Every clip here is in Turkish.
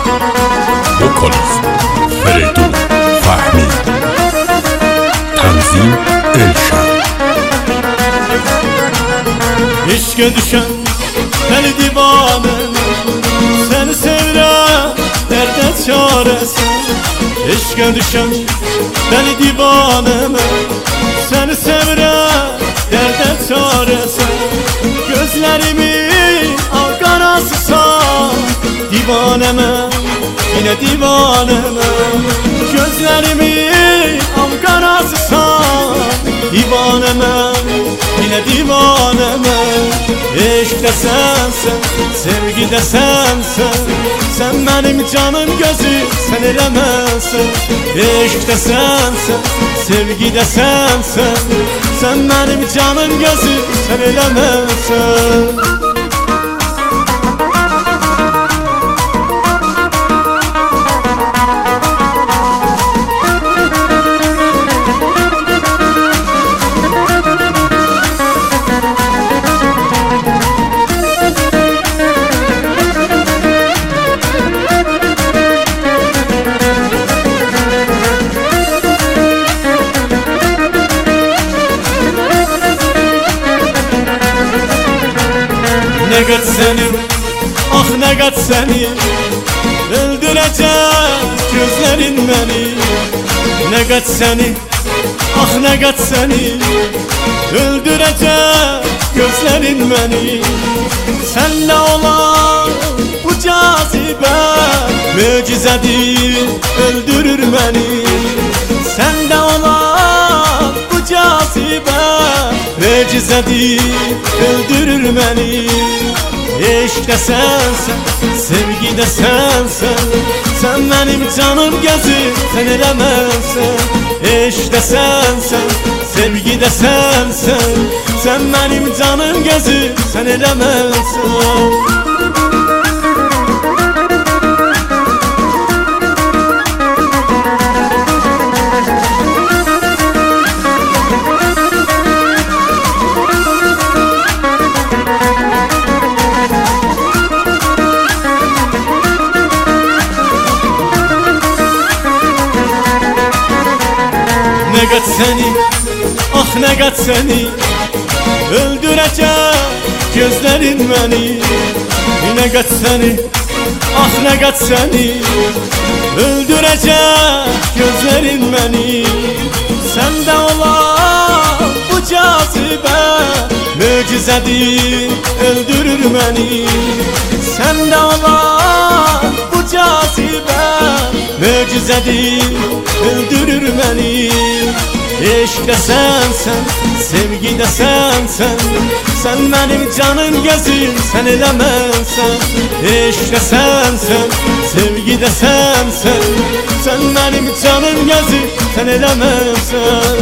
Vokalist Feridun Fahmi, Tanzim Elşan. İşke düşen deli divanım, seni sevirem derde çaresi. İşke düşen deli divanım, seni sevirem derde çaresi. Gözlerimi al karasısa divaneme, yine divaneme. Gözlerimi al karasısa divaneme, yine divaneme. Eşk de sensen, sevgi de sensen, sen benim canım gözüm, sen elemezsen. Eşk de sensen, sevgi de sensen, sen benim canım gözüm, sen elemezsen. Ne gat seni, ah ne gat seni, öldürecek gözlerin beni. Ne gat seni, ah ne gat seni, öldürecek gözlerin beni. Senle olan bu cazibe mucizedir, öldürür beni. Sende olan bu cazibe mucizedir, öldürür beni. Eşk de sensen, sevgi de sensen, sen benim canım gözüm, sen elemezsen. Eşk de sensen, sevgi de sensen, sen benim canım gözüm, sen elemezsen. Ne gat seni, ah ne gat seni, öldürecek gözlerin beni. Ne gat seni, ah ne gat seni, öldürecek gözlerin beni. Sende olan bu cazibe mucizedir, öldürür beni. Sende olan bu cazibe mucizedir, öldürür beni. Eşk de sensen, sevgi de sensen, sen benim canım gözüm, sen elemezsen. Eşk de sensen, sevgi de sensen, sen benim canım gözüm, sen elemezsen.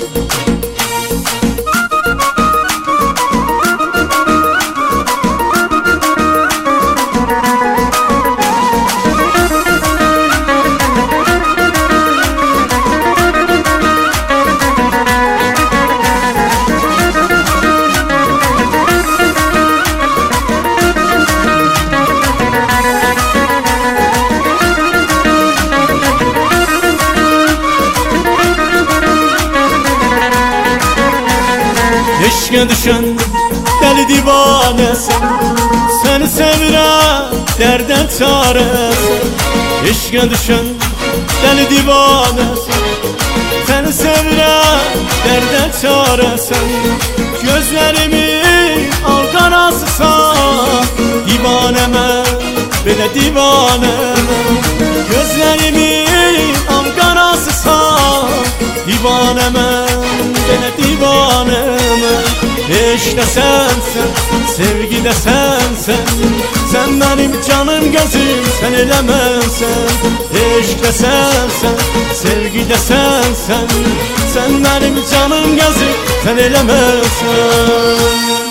Eşke düşen deli divanesen, seni sevirem derden çaresen. Eşke düşen deli divanesen, seni sevirem derden çaresen. Gözlerimi al karasısa divaneme, bile divaneme. Gözlerimi al karasısa divaneme, bile divaneme. Eşk de sensen, sevgi de sensen, sen benim canım gözüm, sen elemezsen. Eşk de sensen, sevgi de sensen, sen benim canım gözüm, sen elemezsen.